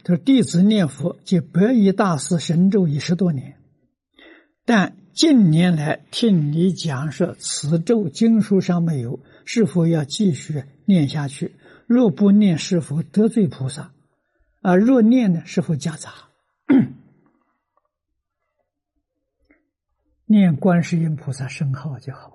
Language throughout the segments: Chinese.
说弟子念佛及白衣大师神咒已10多年，但近年来听你讲说此咒经书上没有，是否要继续念下去？若不念，是否得罪菩萨？若念呢，是否夹杂？念观世音菩萨圣号就好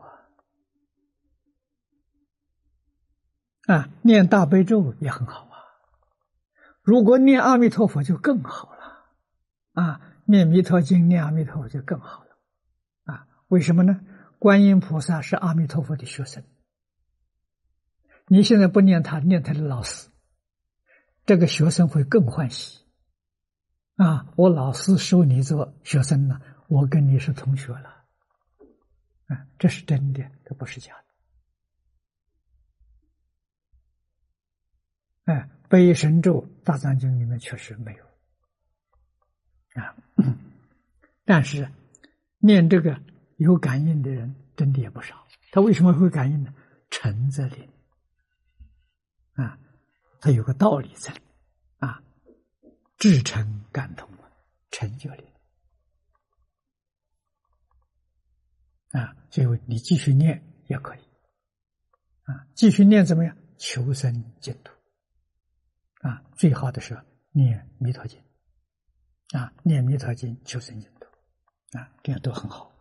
念大悲咒也很好如果念阿弥陀佛就更好了念弥陀经、念阿弥陀佛就更好了为什么呢？观音菩萨是阿弥陀佛的学生，你现在不念他，念他的老师，这个学生会更欢喜我老师收你做学生了，我跟你是同学了这是真的，这不是假的悲神咒大藏经里面确实没有但是念这个有感应的人真的也不少。他为什么会感应呢？诚则灵他有个道理在至诚感通诚就灵所以你继续念也可以继续念怎么样？求生净土最好的是念弥陀经念弥陀经求生净土这样都很好。